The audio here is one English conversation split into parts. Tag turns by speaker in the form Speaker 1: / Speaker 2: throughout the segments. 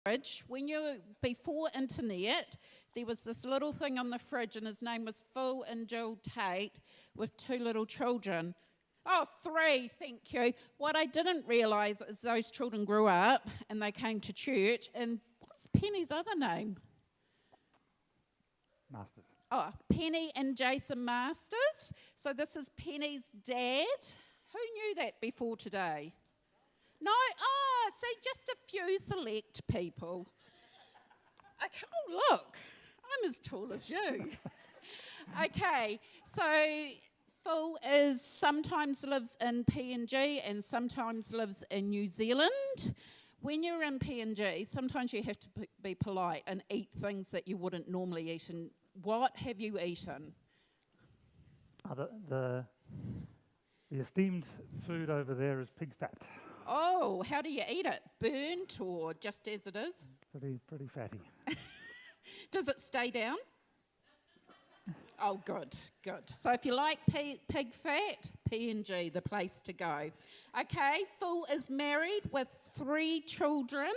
Speaker 1: fridge. Before internet, there was this little thing on the fridge, and his name was Phil and Jill Tate with two little children. Oh, three, thank you. What I didn't realise is those children grew up and they came to church. And what's Penny's other name?
Speaker 2: Masters.
Speaker 1: Oh, Penny and Jason Masters. So this is Penny's dad. Who knew that before today? No? Oh, see, just a few select people. Okay, oh, look, I'm as tall as you. Okay, so Phil sometimes lives in PNG and sometimes lives in New Zealand. When you're in PNG, sometimes you have to be polite and eat things that you wouldn't normally eat. And what have you eaten?
Speaker 2: The esteemed food over there is pig fat.
Speaker 1: Oh, how do you eat it? Burnt or just as it is?
Speaker 2: Pretty fatty.
Speaker 1: Does it stay down? Oh, good. So if you like pig fat, PNG, the place to go. Okay, Phil is married with 3 children.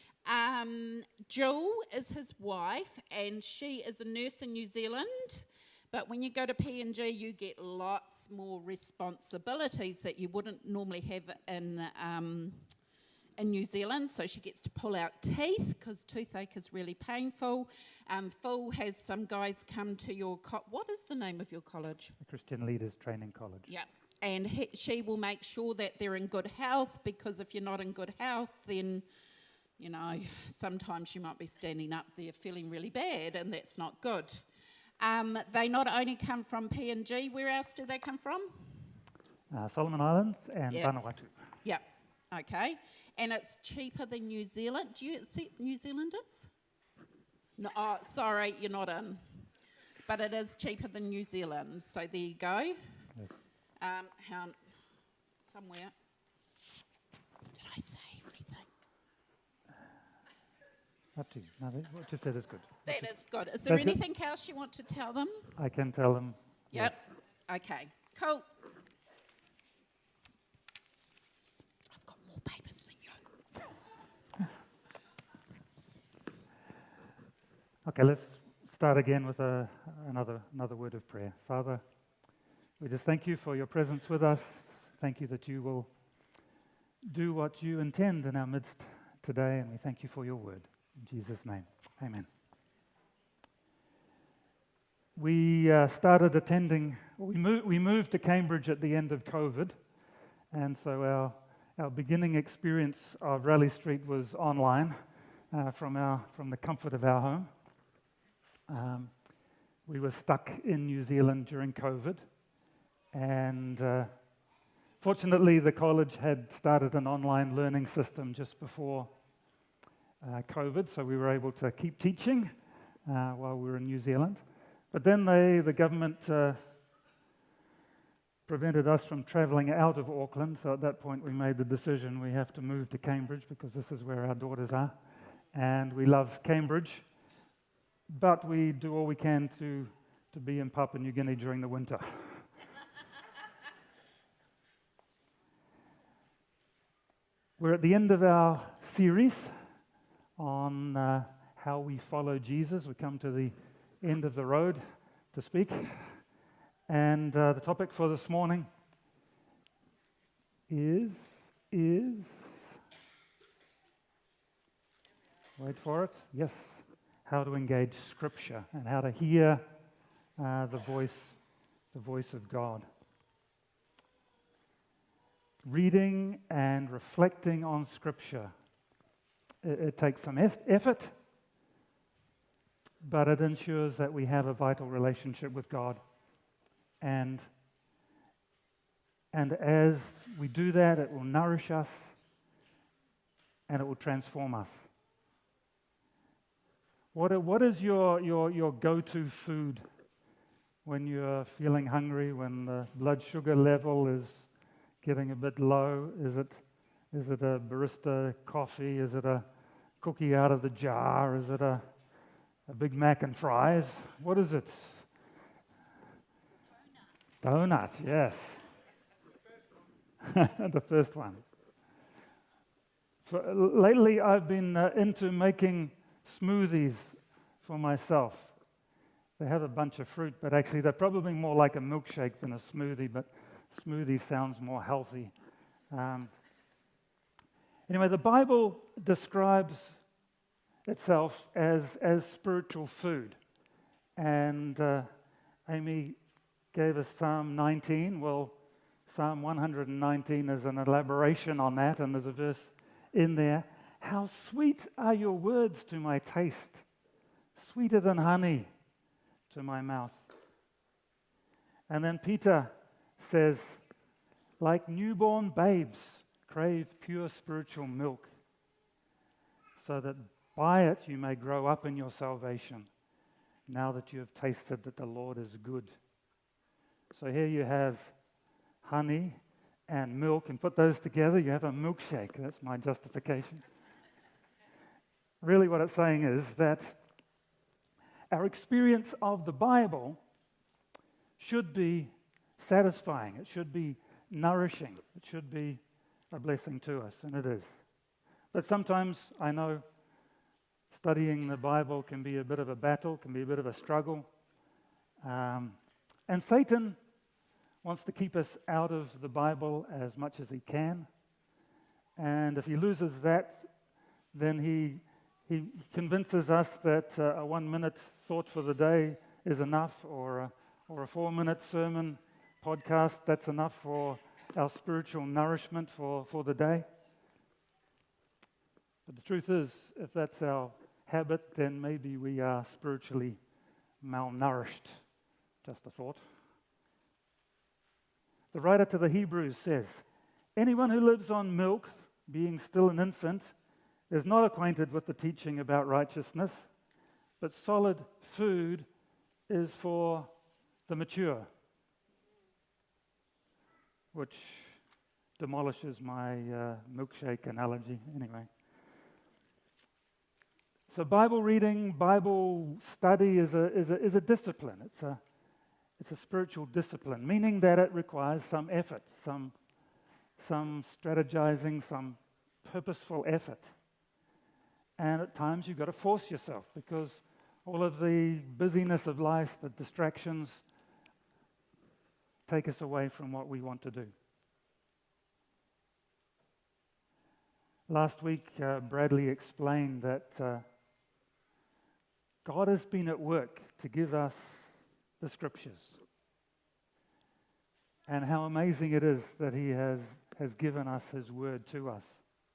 Speaker 1: Jill is his wife, and she is a nurse in New Zealand. But when you go to PNG, you get lots more responsibilities that you wouldn't normally have in New Zealand. So she gets to pull out teeth because toothache is really painful. Phil has some guys come to your what is the name of your college?
Speaker 2: The Christian Leaders Training College.
Speaker 1: Yeah. And she will make sure that they're in good health, because if you're not in good health, then, you know, sometimes you might be standing up there feeling really bad, and that's not good. They not only come from PNG, where else do they come from?
Speaker 2: Solomon Islands and Vanuatu.
Speaker 1: Yeah, okay. And it's cheaper than New Zealand. Do you accept New Zealanders? No, oh, sorry, you're not in. But it is cheaper than New Zealand, so there you go.
Speaker 2: Yes.
Speaker 1: Somewhere. Did I say everything?
Speaker 2: Up to you. No, what you said is good.
Speaker 1: That is good. Is there anything else you want to tell them?
Speaker 2: I can tell them.
Speaker 1: Yep.
Speaker 2: Yes.
Speaker 1: Okay, cool. I've got more papers than you.
Speaker 2: Okay, let's start again with another word of prayer. Father, we just thank you for your presence with us. Thank you that you will do what you intend in our midst today, and we thank you for your word. In Jesus' name, amen. We started attending, we moved to Cambridge at the end of COVID, and so our beginning experience of Raleigh Street was online from the comfort of our home. We were stuck in New Zealand during COVID, and fortunately the college had started an online learning system just before COVID, so we were able to keep teaching while we were in New Zealand. But then the government prevented us from travelling out of Auckland, so at that point we made the decision we have to move to Cambridge because this is where our daughters are, and we love Cambridge, but we do all we can to be in Papua New Guinea during the winter. We're at the end of our series on how we follow Jesus. We come to the end of the road to speak. And the topic for this morning is, wait for it, yes, how to engage Scripture and how to hear the voice of God. Reading and reflecting on Scripture. It takes some effort, but it ensures that we have a vital relationship with God. And as we do that, it will nourish us and it will transform us. What is your go-to food when you're feeling hungry, when the blood sugar level is getting a bit low? Is it a barista coffee? Is it a cookie out of the jar? Is it a Big Mac and fries? What is it? Donuts, yes. The first one. Lately, I've been into making smoothies for myself. They have a bunch of fruit, but actually they're probably more like a milkshake than a smoothie, but smoothie sounds more healthy. Anyway, the Bible describes itself as spiritual food. And Amy gave us Psalm 19. Well, Psalm 119 is an elaboration on that, and there's a verse in there. How sweet are your words to my taste, sweeter than honey to my mouth. And then Peter says, like newborn babes, crave pure spiritual milk, so that by it you may grow up in your salvation, now that you have tasted that the Lord is good. So here you have honey and milk, and put those together, you have a milkshake. That's my justification. Really what it's saying is that our experience of the Bible should be satisfying. It should be nourishing. It should be a blessing to us, and it is. But sometimes I know studying the Bible can be a bit of a battle, can be a bit of a struggle. And Satan wants to keep us out of the Bible as much as he can. And if he loses that, then he convinces us that a 1-minute thought for the day is enough, or a 4-minute sermon podcast, that's enough for our spiritual nourishment for the day. But the truth is, if that's our habit, then maybe we are spiritually malnourished. Just a thought. The writer to the Hebrews says, anyone who lives on milk, being still an infant, is not acquainted with the teaching about righteousness, but solid food is for the mature, which demolishes my milkshake analogy anyway. So Bible reading, Bible study is a discipline. It's a spiritual discipline, meaning that it requires some effort, some strategizing, some purposeful effort. And at times you've got to force yourself, because all of the busyness of life, the distractions, take us away from what we want to do. Last week, Bradley explained that God has been at work to give us the Scriptures, and how amazing it is that He has given us His Word to us.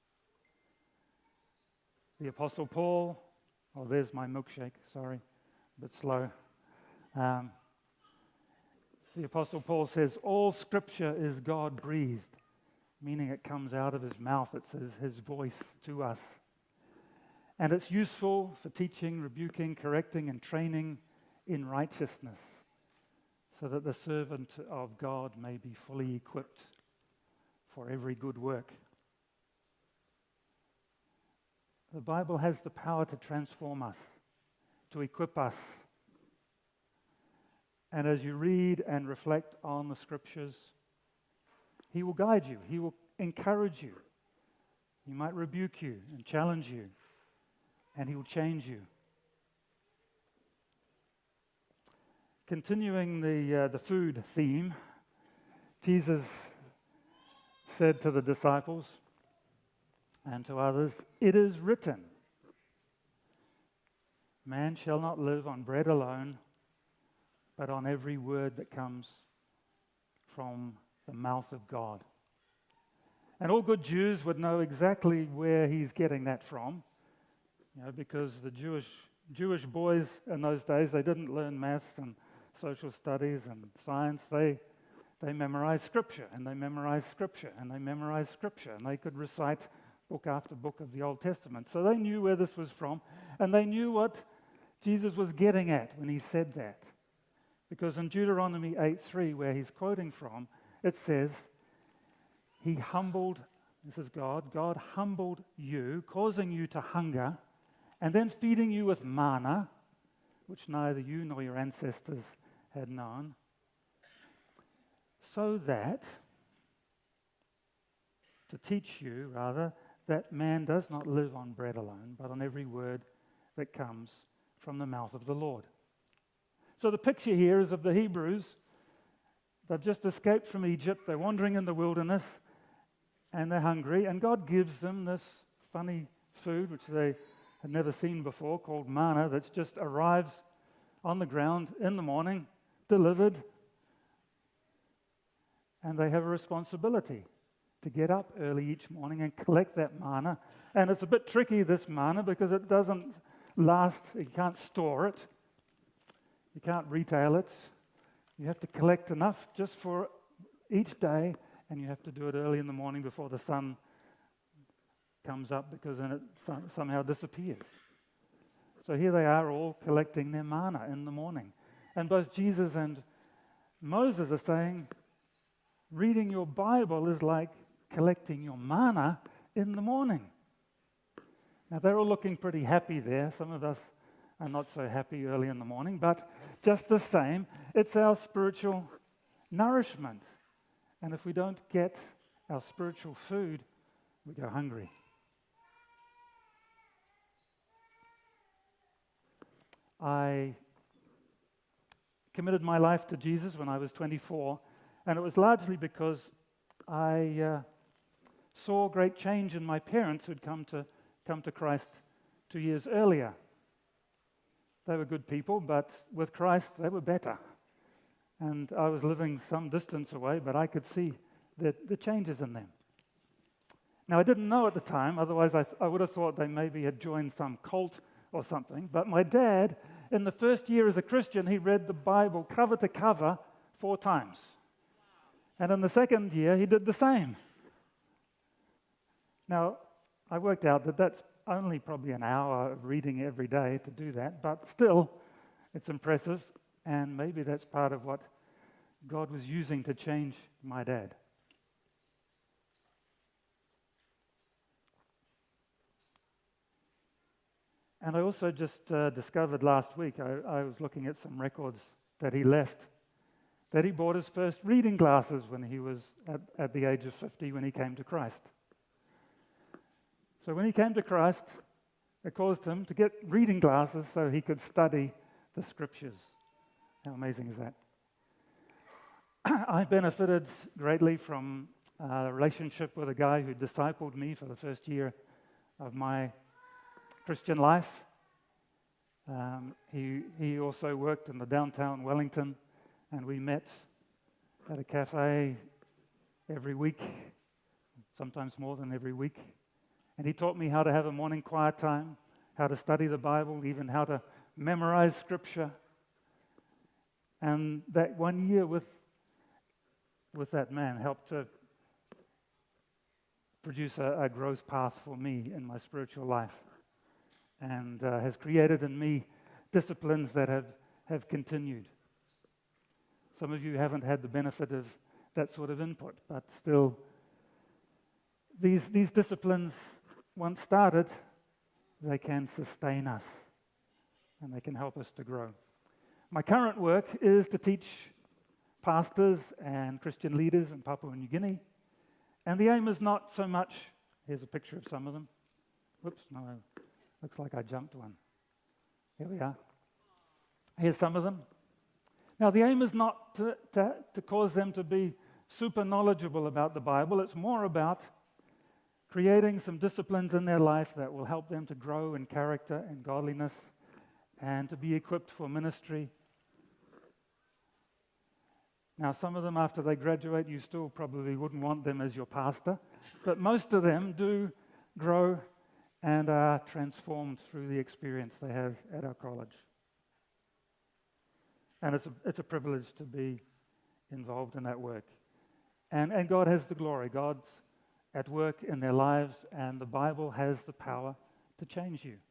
Speaker 2: The Apostle Paul, oh, there's my milkshake, sorry, a bit slow. The Apostle Paul says, all Scripture is God-breathed, meaning it comes out of His mouth. It's His voice to us. And it's useful for teaching, rebuking, correcting, and training in righteousness, so that the servant of God may be fully equipped for every good work. The Bible has the power to transform us, to equip us. And as you read and reflect on the Scriptures, He will guide you. He will encourage you. He might rebuke you and challenge you, and He will change you. Continuing the food theme, Jesus said to the disciples and to others, it is written, man shall not live on bread alone, but on every word that comes from the mouth of God. And all good Jews would know exactly where he's getting that from, because the Jewish boys in those days, they didn't learn maths and social studies and science. They memorized Scripture, and they memorized Scripture, and they memorized Scripture, and they could recite book after book of the Old Testament. So they knew where this was from, and they knew what Jesus was getting at when he said that. Because in Deuteronomy 8:3, where he's quoting from, it says, He humbled, this is God humbled you, causing you to hunger, and then feeding you with manna, which neither you nor your ancestors had known, so that, to teach you, rather, that man does not live on bread alone, but on every word that comes from the mouth of the Lord. So the picture here is of the Hebrews. They've just escaped from Egypt. They're wandering in the wilderness, and they're hungry. And God gives them this funny food, which they had never seen before, called manna, that just arrives on the ground in the morning, delivered. And they have a responsibility to get up early each morning and collect that manna. And it's a bit tricky, this manna, because it doesn't last. You can't store it. You can't retail it. You have to collect enough just for each day, and you have to do it early in the morning before the sun comes up, because then it somehow disappears. So here they are all collecting their manna in the morning. And both Jesus and Moses are saying, reading your Bible is like collecting your manna in the morning. Now, they're all looking pretty happy there. Some of us are not so happy early in the morning, but just the same, it's our spiritual nourishment. And if we don't get our spiritual food, we go hungry. I committed my life to Jesus when I was 24, and it was largely because I saw great change in my parents who'd come to Christ 2 years earlier. They were good people, but with Christ, they were better. And I was living some distance away, but I could see the changes in them. Now, I didn't know at the time, otherwise I would have thought they maybe had joined some cult or something. But my dad, in the first year as a Christian, he read the Bible cover to cover 4 times. And in the second year, he did the same. Now, I worked out that that's only probably an hour of reading every day to do that, but still, it's impressive, and maybe that's part of what God was using to change my dad. And I also just discovered last week, I was looking at some records that he left, that he bought his first reading glasses when he was at the age of 50 when he came to Christ. So when he came to Christ, it caused him to get reading glasses so he could study the Scriptures. How amazing is that? I benefited greatly from a relationship with a guy who discipled me for the first year of my Christian life. He also worked in the downtown Wellington, and we met at a cafe every week, sometimes more than every week. And he taught me how to have a morning quiet time, how to study the Bible, even how to memorize Scripture. And that 1 year with that man helped to produce a growth path for me in my spiritual life, and has created in me disciplines that have continued. Some of you haven't had the benefit of that sort of input, but still, these disciplines, once started, they can sustain us, and they can help us to grow. My current work is to teach pastors and Christian leaders in Papua New Guinea, and the aim is not so much, here's a picture of some of them. Whoops, no, looks like I jumped one. Here we are. Here's some of them. Now, the aim is not to cause them to be super knowledgeable about the Bible. It's more about creating some disciplines in their life that will help them to grow in character and godliness and to be equipped for ministry. Now, some of them, after they graduate, you still probably wouldn't want them as your pastor, but most of them do grow and are transformed through the experience they have at our college. And it's a privilege to be involved in that work. And God has the glory. God's at work in their lives, and the Bible has the power to change you.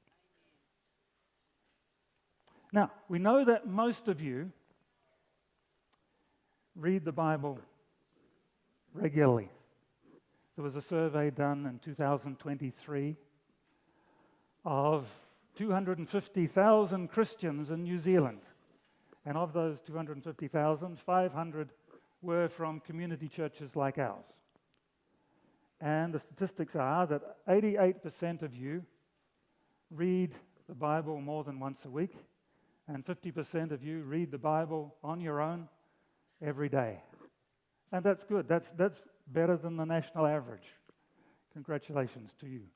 Speaker 2: Now, we know that most of you read the Bible regularly. There was a survey done in 2023 of 250,000 Christians in New Zealand. And of those 250,000, 500 were from community churches like ours. And the statistics are that 88% of you read the Bible more than once a week, and 50% of you read the Bible on your own every day. And that's good. That's better than the national average. Congratulations to you.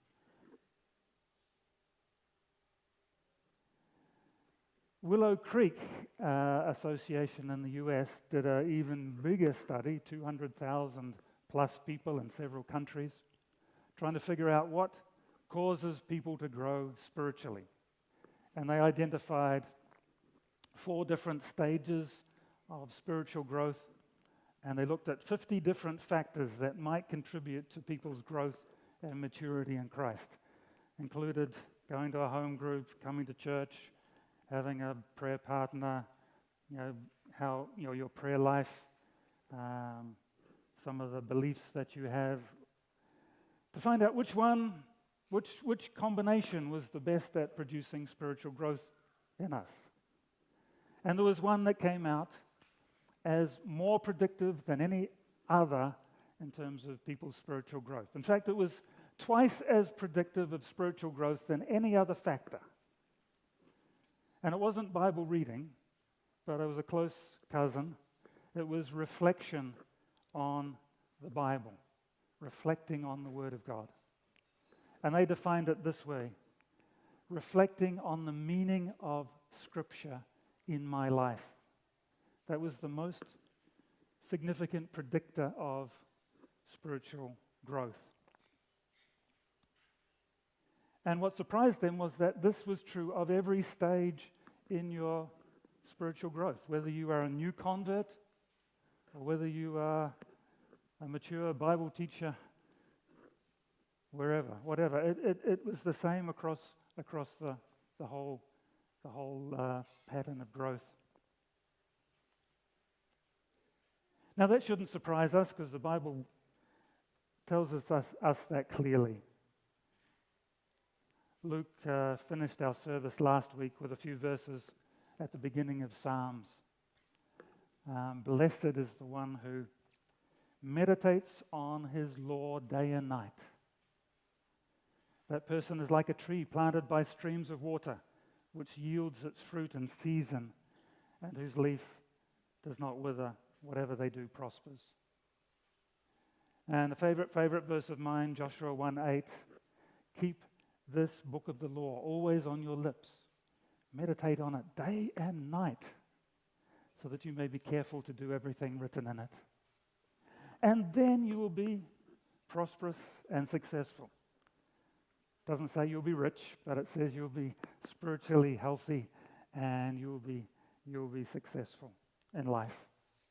Speaker 2: Willow Creek Association in the US did an even bigger study, 200,000 plus people in several countries, trying to figure out what causes people to grow spiritually. And they identified 4 different stages of spiritual growth, and they looked at 50 different factors that might contribute to people's growth and maturity in Christ. Included going to a home group, coming to church, having a prayer partner, how your prayer life, some of the beliefs that you have, to find out which combination was the best at producing spiritual growth in us. And there was one that came out as more predictive than any other in terms of people's spiritual growth. In fact, it was twice as predictive of spiritual growth than any other factor. And it wasn't Bible reading, but it was a close cousin. It was reflection on the Bible, reflecting on the Word of God. And they defined it this way: reflecting on the meaning of Scripture in my life. That was the most significant predictor of spiritual growth. And what surprised them was that this was true of every stage in your spiritual growth, whether you are a new convert or whether you are a mature Bible teacher, wherever, whatever. It was the same across the whole pattern of growth. Now that shouldn't surprise us, because the Bible tells us that clearly. Luke finished our service last week with a few verses at the beginning of Psalms. Blessed is the one who meditates on his law day and night. That person is like a tree planted by streams of water, which yields its fruit in season, and whose leaf does not wither. Whatever they do prospers. And a favorite verse of mine, Joshua 1:8, keep this book of the law always on your lips. Meditate on it day and night, so that you may be careful to do everything written in it. And then you will be prosperous and successful. It doesn't say you'll be rich, but it says you'll be spiritually healthy and you'll be successful in life.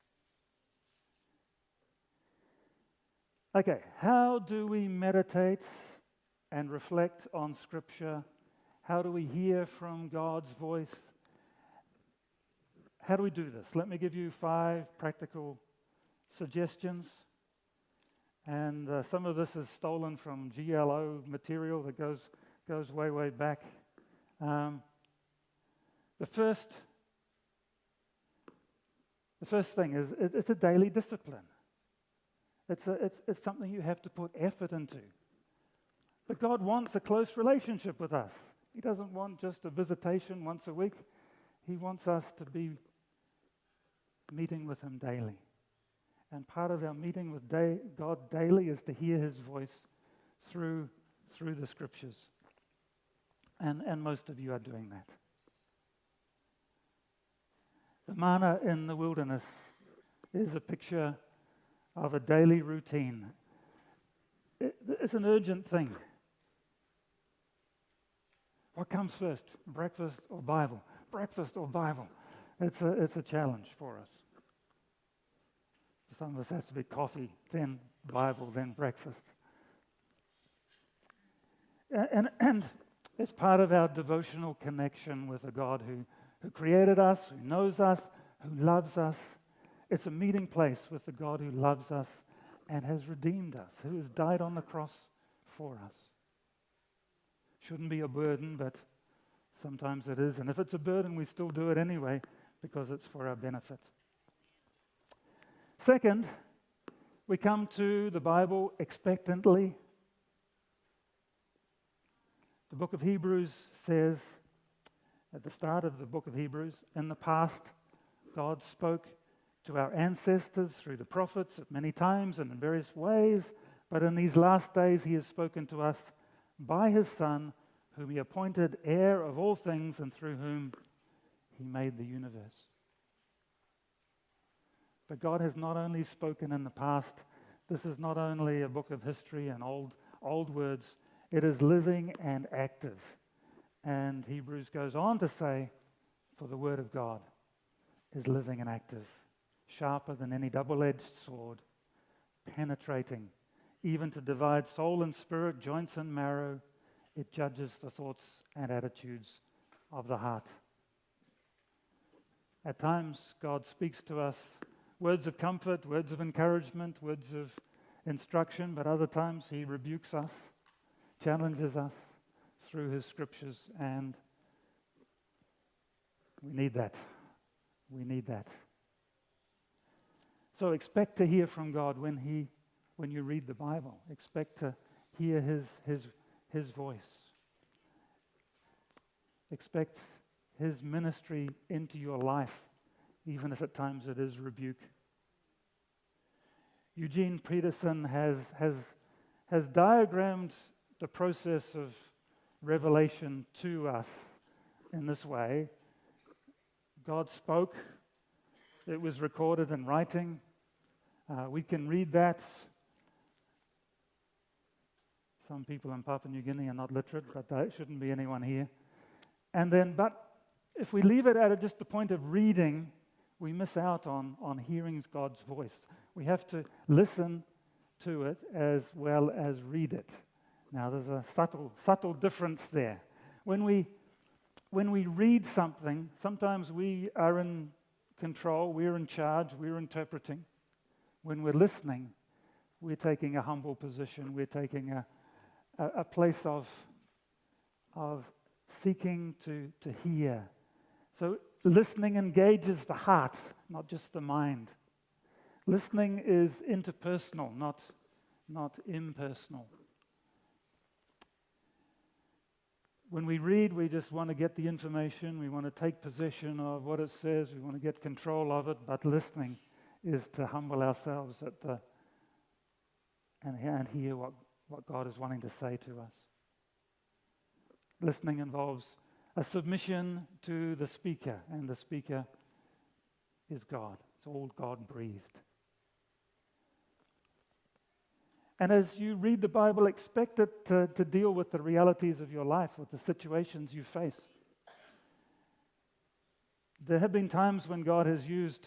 Speaker 2: Okay, how do we meditate and reflect on Scripture? How do we hear from God's voice? How do we do this? Let me give you 5 practical suggestions. And some of this is stolen from GLO material that goes way back. The first thing is it's a daily discipline. It's something you have to put effort into. But God wants a close relationship with us. He doesn't want just a visitation once a week. He wants us to be meeting with Him daily. And part of our meeting with God daily is to hear His voice through the Scriptures. And most of you are doing that. The manna in the wilderness is a picture of a daily routine. It's an urgent thing. What comes first, breakfast or Bible? Breakfast or Bible? It's a challenge for us. For some of us, it has to be coffee, then Bible, then breakfast. And it's part of our devotional connection with a God who created us, who knows us, who loves us. It's a meeting place with the God who loves us and has redeemed us, who has died on the cross for us. Shouldn't be a burden, but sometimes it is. And if it's a burden, we still do it anyway because it's for our benefit. Second, We come to the Bible expectantly. The book of Hebrews says, at the start of the book of Hebrews, in the past, God spoke to our ancestors through the prophets at many times and in various ways, but in these last days he has spoken to us by his Son, whom he appointed heir of all things and through whom he made the universe. But God has not only spoken in the past. This is not only a book of history and old words. It is living and active. And Hebrews goes on to say, for the word of God is living and active, sharper than any double-edged sword, penetrating, even to divide soul and spirit, joints and marrow. It judges the thoughts and attitudes of the heart. At times, God speaks to us words of comfort, words of encouragement, words of instruction, but other times he rebukes us, challenges us through his scriptures, and we need that. We need that. So expect to hear from God when you read the Bible. Expect to hear his voice. Expect his ministry into your life, even if at times it is rebuke. Eugene Peterson has diagrammed the process of revelation to us in this way. God spoke. It was recorded in writing. We can read that. Some people in Papua New Guinea are not literate, but there shouldn't be anyone here. But if we leave it at just the point of reading, we miss out on hearing God's voice. We have to listen to it as well as read it. Now, there's a subtle difference there. When we read something, sometimes we are in control, we're in charge, we're interpreting. When we're listening, we're taking a humble position. We're taking a place of seeking to hear. So listening engages the heart, not just the mind. Listening is interpersonal, not impersonal. When we read, we just want to get the information. We want to take possession of what it says. We want to get control of it. But listening is to humble ourselves and hear what God is wanting to say to us. Listening involves a submission to the speaker, and the speaker is God. It's all God-breathed. And as you read the Bible, expect it to deal with the realities of your life, with the situations you face. There have been times when God has used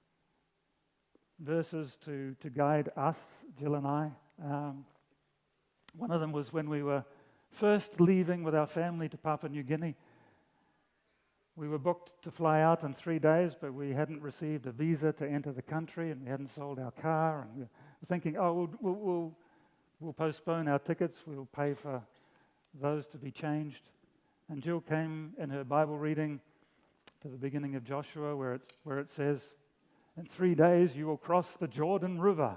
Speaker 2: verses to guide us, Jill and I. One of them was when we were first leaving with our family to Papua New Guinea. We were booked to fly out in 3 days, but we hadn't received a visa to enter the country, and we hadn't sold our car, and we were thinking, we'll postpone our tickets, we'll pay for those to be changed. And Jill came in her Bible reading to the beginning of Joshua, where it says, in 3 days you will cross the Jordan River.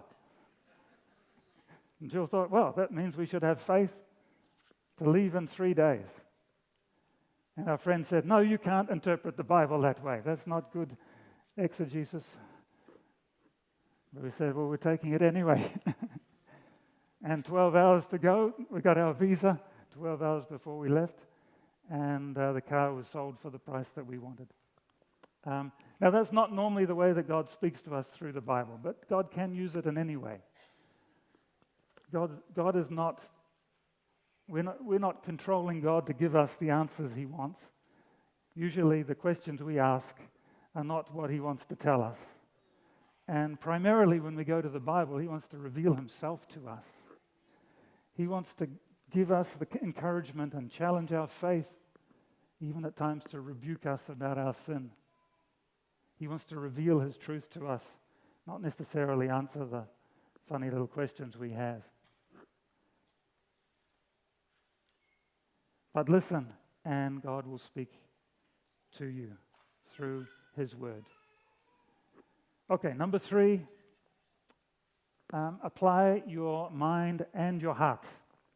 Speaker 2: And Jill thought, well, that means we should have faith to leave in 3 days. And our friend said, no, you can't interpret the Bible that way. That's not good exegesis. But we said, well, we're taking it anyway. And 12 hours to go, we got our visa 12 hours before we left, and the car was sold for the price that we wanted. Now, that's not normally the way that God speaks to us through the Bible, but God can use it in any way. God is not, we're not controlling God to give us the answers he wants. Usually the questions we ask are not what he wants to tell us. And primarily when we go to the Bible, he wants to reveal himself to us. He wants to give us the encouragement and challenge our faith, even at times to rebuke us about our sin. He wants to reveal his truth to us, not necessarily answer the funny little questions we have. But listen, and God will speak to you through his word. Okay, number 3, apply your mind and your heart.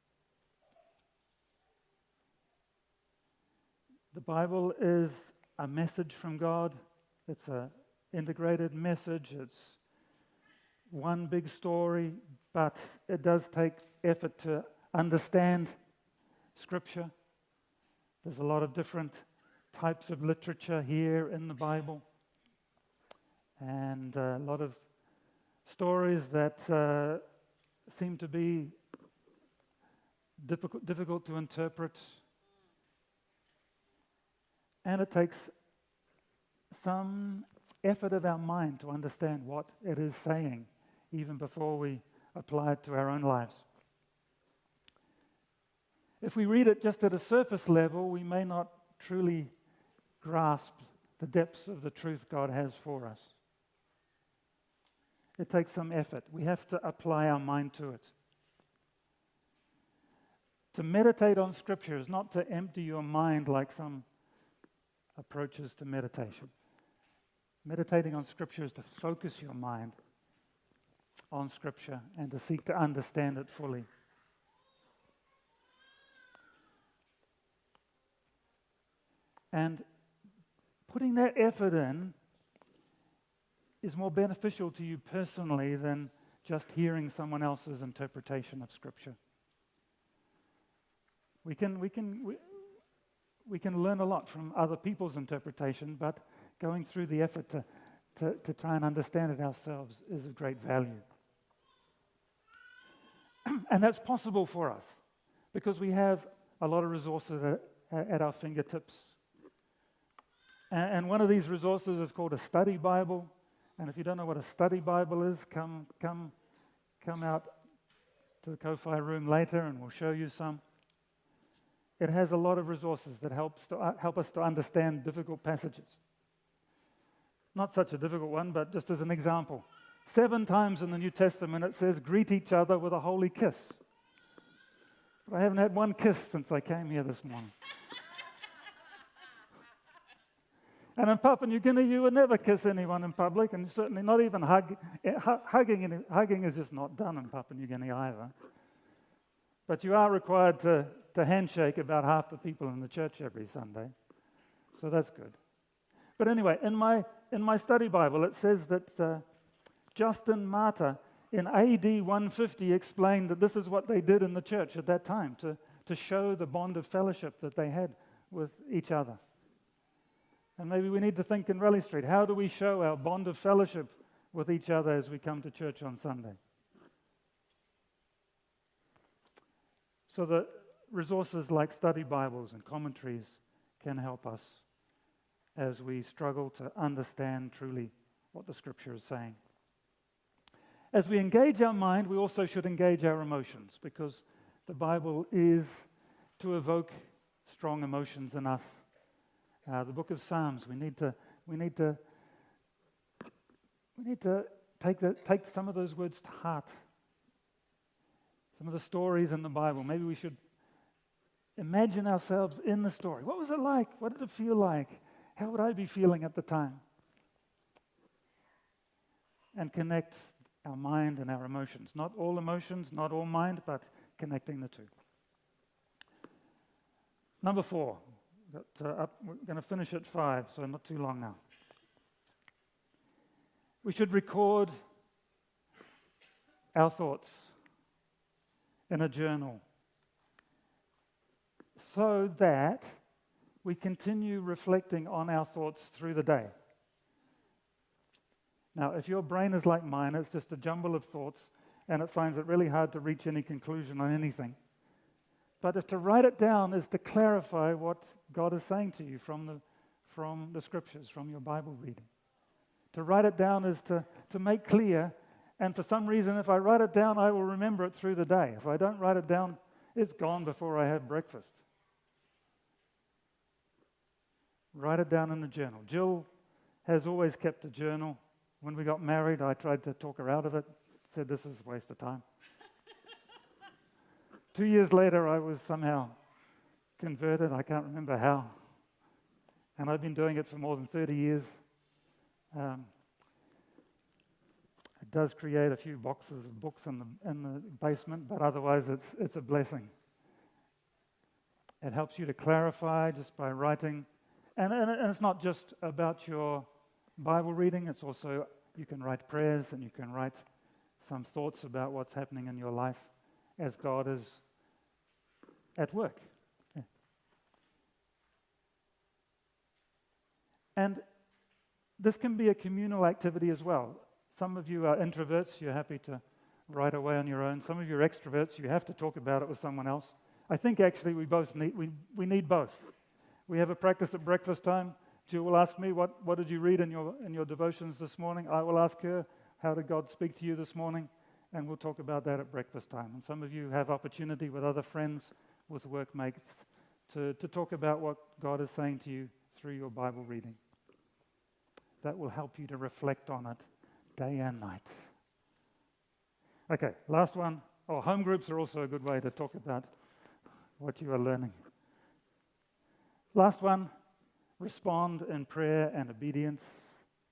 Speaker 2: The Bible is a message from God. It's an integrated message. It's one big story, but it does take effort to understand Scripture. There's a lot of different types of literature here in the Bible, and a lot of stories that seem to be difficult to interpret. And it takes some effort of our mind to understand what it is saying, even before we apply it to our own lives. If we read it just at a surface level, we may not truly grasp the depths of the truth God has for us. It takes some effort. We have to apply our mind to it. To meditate on Scripture is not to empty your mind like some approaches to meditation. Meditating on Scripture is to focus your mind on Scripture and to seek to understand it fully. And putting that effort in is more beneficial to you personally than just hearing someone else's interpretation of Scripture. We can learn a lot from other people's interpretation, but going through the effort to try and understand it ourselves is of great value. And that's possible for us because we have a lot of resources at our fingertips. And one of these resources is called a study Bible. And if you don't know what a study Bible is, come out to the Ko-Fi room later and we'll show you some. It has a lot of resources that help us to understand difficult passages. Not such a difficult one, but just as an example. 7 times in the New Testament it says, greet each other with a holy kiss. But I haven't had one kiss since I came here this morning. And in Papua New Guinea, you would never kiss anyone in public, and certainly not even hugging. Hugging is just not done in Papua New Guinea either. But you are required to handshake about half the people in the church every Sunday. So that's good. But anyway, in my study Bible, it says that Justin Martyr in AD 150 explained that this is what they did in the church at that time to show the bond of fellowship that they had with each other. And maybe we need to think in Raleigh Street, how do we show our bond of fellowship with each other as we come to church on Sunday? So the resources like study Bibles and commentaries can help us as we struggle to understand truly what the Scripture is saying. As we engage our mind, we also should engage our emotions, because the Bible is to evoke strong emotions in us. The book of Psalms, we need to take some of those words to heart. Some of the stories in the Bible, maybe we should imagine ourselves in the story. What was it like? What did it feel like? How would I be feeling at the time? And connect our mind and our emotions. Not all emotions, not all mind, but connecting the two. Number 4. We're going to finish at 5, so not too long now. We should record our thoughts in a journal so that we continue reflecting on our thoughts through the day. Now, if your brain is like mine, it's just a jumble of thoughts, and it finds it really hard to reach any conclusion on anything. But if to write it down is to clarify what God is saying to you from the Scriptures, from your Bible reading. To write it down is to make clear, and for some reason, if I write it down, I will remember it through the day. If I don't write it down, it's gone before I have breakfast. Write it down in a journal. Jill has always kept a journal. When we got married, I tried to talk her out of it, said this is a waste of time. 2 years later, I was somehow converted. I can't remember how. And I've been doing it for more than 30 years. It does create a few boxes of books in the basement, but otherwise it's a blessing. It helps you to clarify just by writing. And it's not just about your Bible reading, it's also, you can write prayers and you can write some thoughts about what's happening in your life as God is at work. Yeah. And this can be a communal activity as well. Some of you are introverts, you're happy to write away on your own. Some of you are extroverts, you have to talk about it with someone else. I think actually we need both. We have a practice at breakfast time. Jill will ask me, what did you read in your devotions this morning? I will ask her, how did God speak to you this morning? And we'll talk about that at breakfast time. And some of you have opportunity with other friends, with workmates, to talk about what God is saying to you through your Bible reading. That will help you to reflect on it day and night. Okay, last one. Oh, home groups are also a good way to talk about what you are learning. Last one, respond in prayer and obedience.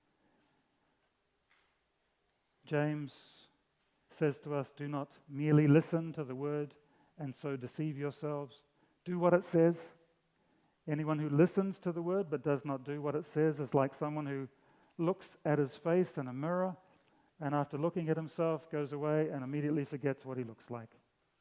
Speaker 2: James says to us, do not merely listen to the word and so deceive yourselves. Do what it says. Anyone who listens to the word but does not do what it says is like someone who looks at his face in a mirror and after looking at himself goes away and immediately forgets what he looks like.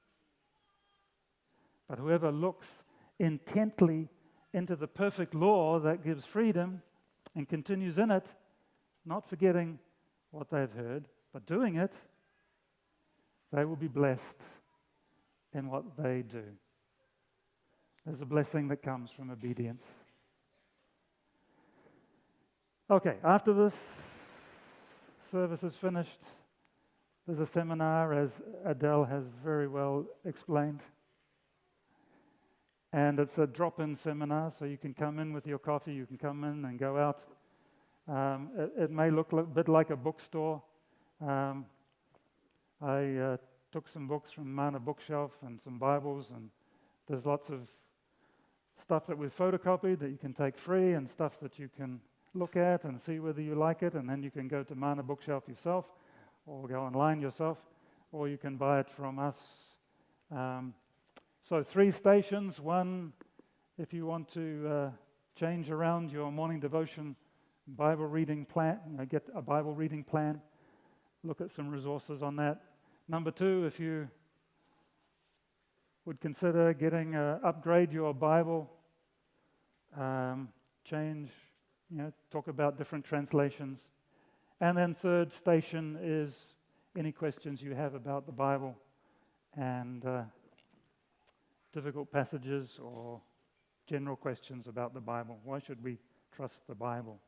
Speaker 2: But whoever looks intently into the perfect law that gives freedom and continues in it, not forgetting what they've heard, but doing it, they will be blessed in what they do. There's a blessing that comes from obedience. Okay, after this service is finished, there's a seminar, as Adele has very well explained. And it's a drop-in seminar, so you can come in with your coffee, you can come in and go out. It may look a bit like a bookstore. I took some books from Mana Bookshelf and some Bibles, and there's lots of stuff that we've photocopied that you can take free and stuff that you can look at and see whether you like it, and then you can go to Mana Bookshelf yourself or go online yourself, or you can buy it from us. So 3 stations. One, if you want to change around your morning devotion Bible reading plan, get a Bible reading plan, look at some resources on that. Number 2, if you would consider upgrade your Bible, change, talk about different translations. And then 3rd station is any questions you have about the Bible and difficult passages or general questions about the Bible. Why should we trust the Bible?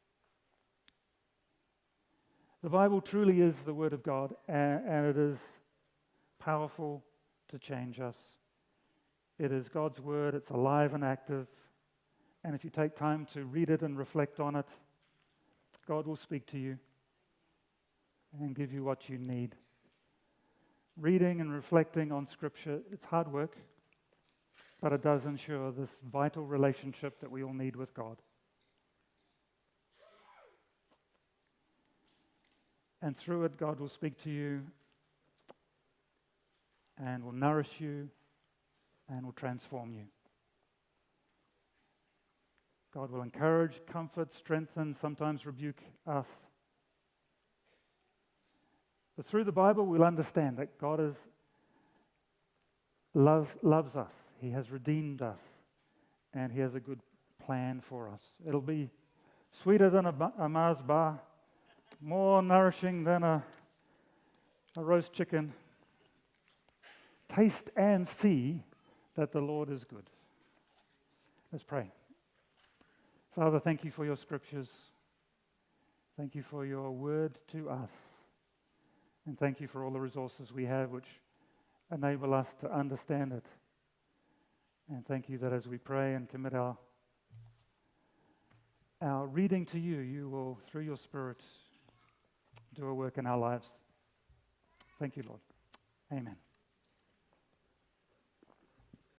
Speaker 2: The Bible truly is the Word of God, and it is powerful to change us. It is God's Word, it's alive and active, and if you take time to read it and reflect on it, God will speak to you and give you what you need. Reading and reflecting on Scripture, it's hard work, but it does ensure this vital relationship that we all need with God. And through it, God will speak to you and will nourish you and will transform you. God will encourage, comfort, strengthen, sometimes rebuke us. But through the Bible, we'll understand that God loves us. He has redeemed us, and He has a good plan for us. It'll be sweeter than a Mars bar, more nourishing than a roast chicken. Taste and see that the Lord is good. Let's pray. Father, thank you for your scriptures. Thank you for your word to us. And thank you for all the resources we have which enable us to understand it. And thank you that as we pray and commit our reading to you, you will, through your Spirit, do a work in our lives. Thank you, Lord. Amen.